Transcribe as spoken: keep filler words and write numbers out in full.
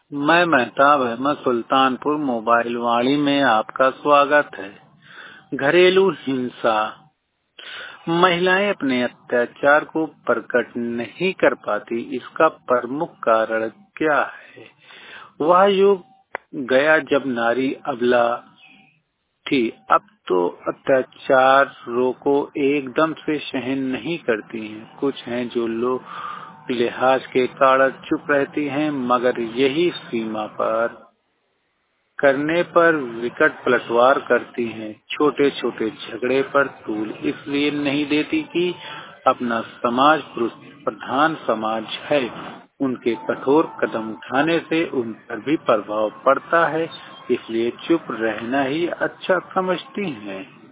मैं मेहताब अहमद सुल्तानपुर मोबाइल वाणी में आपका स्वागत है। घरेलू हिंसा। महिलाएं अपने अत्याचार को प्रकट नहीं कर पाती, इसका प्रमुख कारण क्या है? वह युग गया जब नारी अबला थी। अब तो अत्याचारों को एकदम से सहन नहीं करती हैं। कुछ हैं जो लोग लिहाज के कारण चुप रहती हैं, मगर यही सीमा पर करने पर विकट पलटवार करती हैं। छोटे छोटे झगड़े पर तूल इसलिए नहीं देती कि अपना समाज पुरुष प्रधान समाज है। उनके कठोर कदम उठाने से उन पर भी प्रभाव पड़ता है, इसलिए चुप रहना ही अच्छा समझती हैं।